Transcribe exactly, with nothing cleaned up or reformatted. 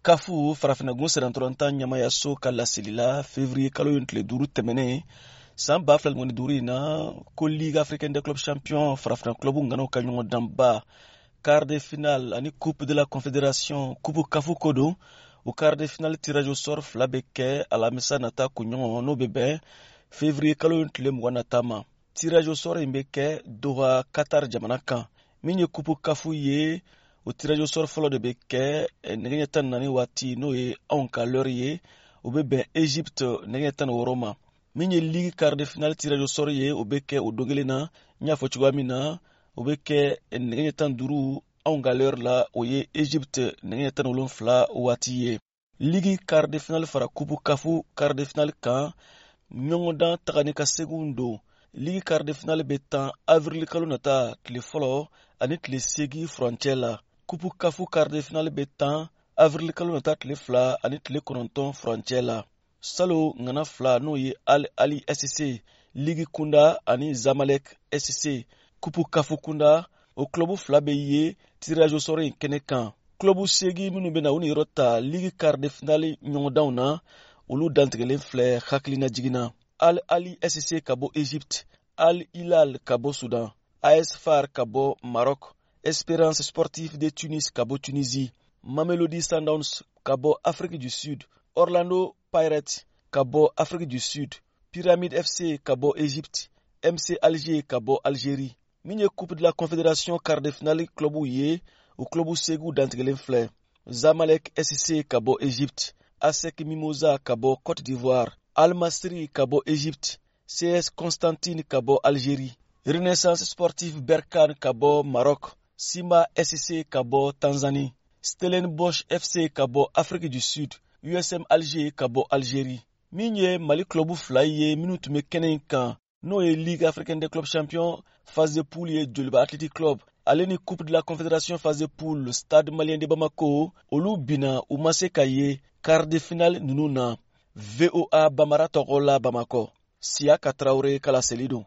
kafu farafinagun sɛnɛntɔlɔntan ɲamayaso ka laseli la février kalo ye tile duuru tɛmɛnen san ba fila ni duuru in na ko ligue africaine des clubs champions farafina clubu nganaw ka ɲɔgɔn danba quart de finale ani coupe de la confédération coupe kafu ko don o quart de finale tirage au sort fila bɛ kɛ alamisa nata kunɲɔgɔn n'o bɛ bɛn février kalo ye tile mugan nata ma. Tirage au sort in bɛ kɛ Doha Qatar jamana kan min ye coupe kafu ye. O tirage au sort fɔlɔ de bɛ kɛ nɛgɛ ɲɛ tan ni naani waati n'o ye anw ka l'heure ye o bɛ bɛn Egypte nɛgɛ ɲɛ tan ni wɔɔrɔ ma. Min ye ligue quart de finale tirage au sort ye o bɛ kɛ o don kelen na n y'a fɔ cogoya min na o bɛ kɛ nɛgɛ ɲɛ tan ni duuru anw ka l'heure la o ye Egypte nɛgɛ ɲɛ tan ni wolonwula waati ye. Ligue quart de finale fara coupe kafu quart de finale kan ɲɔgɔndan tagani ka seginw don. Ligue quart de finale bɛ tan avril kalo nata tile fɔlɔ ani tile seegin furancɛ la. Coupe kafu quart de finale bɛ tan avril kalo nata tile fila ani tile kɔnɔntɔn furancɛ la. Salo ngana fila n'o ye Al Ali S C Ligue kunda ani Zamalek S C coupe kafu kunda o club fila bɛ ye tirage au sort in kɛnɛ kan. Club seegin minnu bɛ na u ni yɔrɔ ta Ligue quart de finale ɲɔgɔndanw na olu dantigɛlen filɛ hakilina jiginna. Al Ali S C ka bɔ Egypte, Al Hilal ka bɔ Sudan, A S Far ka bɔ Maroc, Espérance Sportive de Tunis ka bɔ Tunisie, Mamelodi Sundowns ka bɔ Afrique du Sud, Orlando Pirates ka bɔ Afrique du Sud, Pyramide F C ka bɔ Egypte, M C Alger ka bɔ Algérie. Min ye coupe de la confédération quart de finale clubu ye o clubu segu dantigɛlen filɛ. Zamalek S C ka bɔ Egypte, A S E C Mimosa ka bɔ Côte d'Ivoire, Al Masry ka bɔ Egypte, C S Constantine ka bɔ Algérie, Renaissance Sportive Berkane ka bɔ Maroc, Simba S C ka bɔ Tanzanie, Stellenbosch F C ka bɔ Afrique du Sud, U S M Alger ka bɔ Algérie. Min ye Mali club fila ye minnu tun bɛ kɛnɛ in kan n'o ye Ligue africaine des clubs champions phase de poule ye Joliba Athletic Club ale ni coupe de la confédération phase de poule Stade Malien de Bamako olu bina u ma se ka ye quart de finale ninnu na. V O A Bambara tɔgɔ la Bamakɔ, Siaka Traoré ka laseli don.